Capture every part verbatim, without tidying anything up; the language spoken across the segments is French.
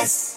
S.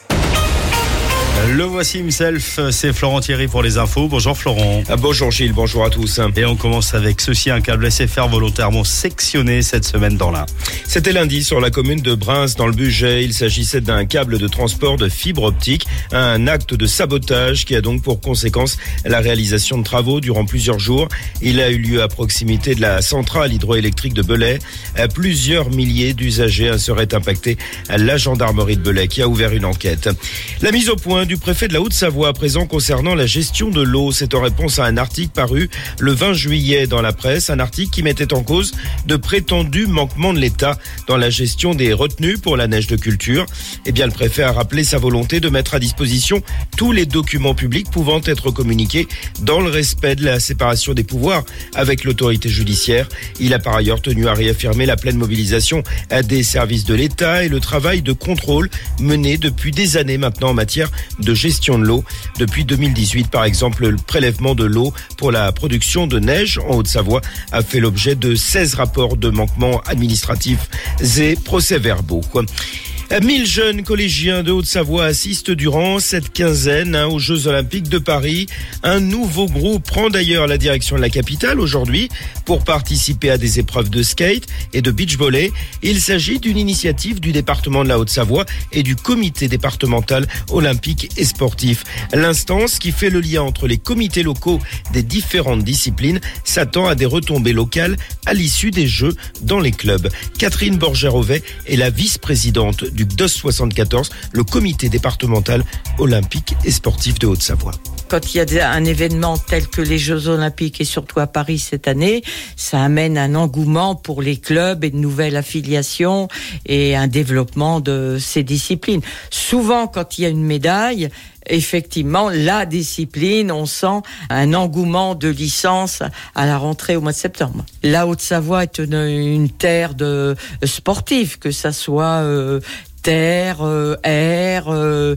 Le voici himself, c'est Florent Thierry pour les infos. Bonjour Florent. Ah, bonjour Gilles, bonjour à tous. Et on commence avec ceci, un câble S F R volontairement sectionné cette semaine dans l'Ain. C'était lundi sur la commune de Brins dans le Bugey. Il s'agissait d'un câble de transport de fibre optique, un acte de sabotage qui a donc pour conséquence la réalisation de travaux durant plusieurs jours. Il a eu lieu à proximité de la centrale hydroélectrique de Belay. Plusieurs milliers d'usagers seraient impactés. La gendarmerie de Belay qui a ouvert une enquête. La mise au point du préfet de la Haute-Savoie à présent concernant la gestion de l'eau. C'est en réponse à un article paru le vingt juillet dans la presse, un article qui mettait en cause de prétendus manquements de l'État dans la gestion des retenues pour la neige de culture. Eh bien, le préfet a rappelé sa volonté de mettre à disposition tous les documents publics pouvant être communiqués dans le respect de la séparation des pouvoirs avec l'autorité judiciaire. Il a par ailleurs tenu à réaffirmer la pleine mobilisation des services de l'État et le travail de contrôle mené depuis des années maintenant en matière de gestion de l'eau. Depuis deux mille dix-huit, par exemple, le prélèvement de l'eau pour la production de neige en Haute-Savoie a fait l'objet de seize rapports de manquements administratifs et procès-verbaux. mille jeunes collégiens de Haute-Savoie assistent durant cette quinzaine hein, aux Jeux Olympiques de Paris. Un nouveau groupe prend d'ailleurs la direction de la capitale aujourd'hui pour participer à des épreuves de skate et de beach volley. Il s'agit d'une initiative du département de la Haute-Savoie et du comité départemental olympique et sportif. L'instance qui fait le lien entre les comités locaux des différentes disciplines s'attend à des retombées locales à l'issue des Jeux dans les clubs. Catherine Borgerovet est la vice-présidente du C D O S soixante-quatorze, le comité départemental olympique et sportif de Haute-Savoie. Quand il y a un événement tel que les Jeux Olympiques et surtout à Paris cette année, ça amène un engouement pour les clubs et de nouvelles affiliations et un développement de ces disciplines. Souvent, quand il y a une médaille, effectivement, la discipline, on sent un engouement de licence à la rentrée au mois de septembre. La Haute-Savoie est une, une terre de sportifs, que ça soit euh, terre, euh, air, euh,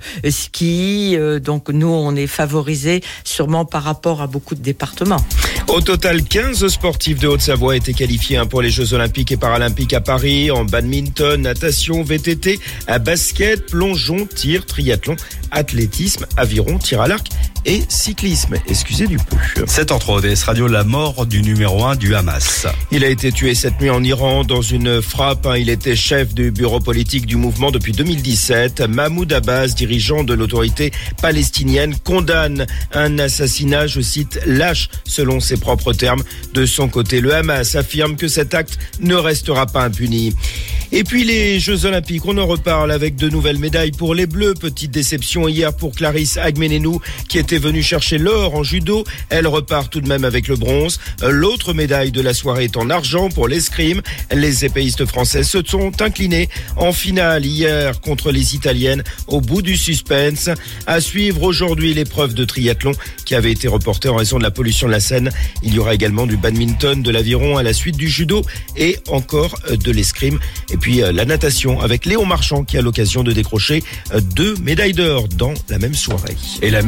ski. Euh, donc nous, on est favorisés sûrement par rapport à beaucoup de départements. Au total, quinze sportifs de Haute-Savoie étaient qualifiés hein, pour les Jeux Olympiques et Paralympiques à Paris, en badminton, natation, V T T, à basket, plongeon, tir, triathlon, athlétisme, aviron, tir à l'arc et cyclisme. Excusez du peu. sept heures trois, O D S Radio, la mort du numéro un du Hamas. Il a été tué cette nuit en Iran dans une frappe. Hein. Il était chef du bureau politique du mouvement depuis deux mille dix-sept. Mahmoud Abbas, dirigeant de l'autorité palestinienne, condamne un assassinat, je cite, lâche selon ses propres termes. De son côté, le Hamas affirme que cet acte ne restera pas impuni. Et puis les Jeux Olympiques, on en reparle avec de nouvelles médailles pour les Bleus. Petite déception hier pour Clarisse Agmenenou qui était venue chercher l'or en judo. Elle repart tout de même avec le bronze. L'autre médaille de la soirée est en argent pour l'escrime. Les épéistes françaises se sont inclinés en finale hier contre les Italiennes au bout du suspense. À suivre aujourd'hui l'épreuve de triathlon qui avait été reportée en raison de la pollution de la Seine. Il y aura également du badminton, de l'aviron à la suite du judo et encore de l'escrime. Et puis la natation avec Léon Marchand qui a l'occasion de décrocher deux médailles d'or dans la même soirée. Et la